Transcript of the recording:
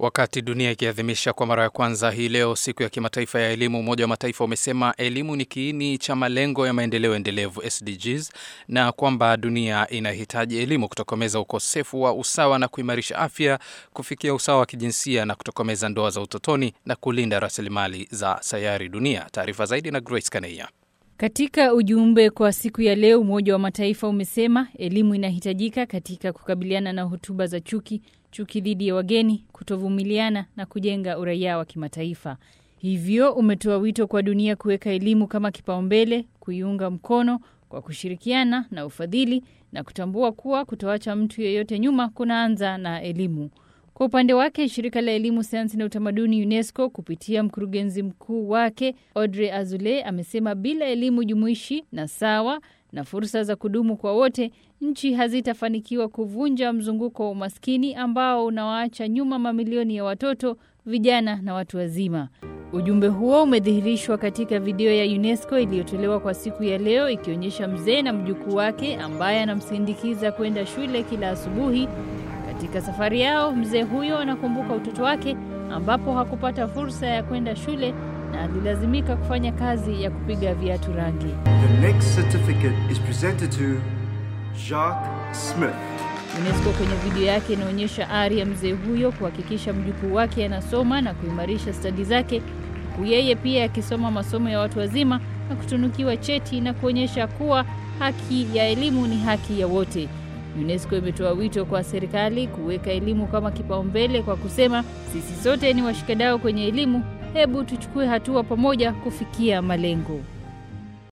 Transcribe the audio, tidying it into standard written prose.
Wakati dunia ikiadhimisha kwa mara ya kwanza hii leo siku ya kimataifa ya elimu, Umoja wa Mataifa umesema elimu ni kiini cha malengo ya maendeleo endelevu SDGs, na kwamba dunia inahitaji elimu kutokomeza ukosefu wa usawa na kuimarisha afya, kufikia usawa wa kijinsia na kutokomeza ndoa za utotoni na kulinda rasilimali za sayari dunia. Taarifa zaidi na Grace Kaneya. Katika ujumbe kwa siku ya leo, Umoja wa Mataifa umesema elimu inahitajika katika kukabiliana na hotuba za chuki dhidi ya wageni, kutovumiliana na kujenga uraia wa kimataifa. Hivyo umetoa wito kwa dunia kuweka elimu kama kipaumbele, kuiunga mkono kwa kushirikiana na ufadhili na kutambua kuwa kutoacha mtu yeyote nyuma kunaanza na elimu. Kwa upande wake, shirika la elimu, sayansi na utamaduni UNESCO kupitia mkurugenzi mkuu wake Audrey Azoulay amesema bila elimu jumuishi na sawa na fursa za kudumu kwa wote, nchi hazitafanikiwa kuvunja mzunguko wa umaskini ambao unawaacha nyuma mamilioni ya watoto, vijana na watu wazima. Ujumbe huo umedhihirishwa katika video ya UNESCO iliyotolewa kwa siku ya leo, ikionyesha mzee na mjukuu wake ambaye anamsindikiza kwenda shule kila asubuhi. Katika safari yao, mzee huyo anakumbuka utoto wake ambapo hakupata fursa ya kwenda shule na alilazimika kufanya kazi ya kupiga viatu rangi. The next certificate is presented to Jacques Smith. UNESCO kwenye video yake inaonyesha ari ya mzee huyo kuhakikisha mjukuu wake anasoma na kuimarisha stadi zake, huku yeye pia akisoma masomo ya watu wazima na kutunukiwa cheti na kuonyesha kuwa haki ya elimu ni haki ya wote. UNESCO imetoa wito kwa serikali kuweka elimu kama kipaumbele kwa kusema, sisi sote ni washikadau kwenye elimu, hebu tuchukue hatua pamoja kufikia malengo.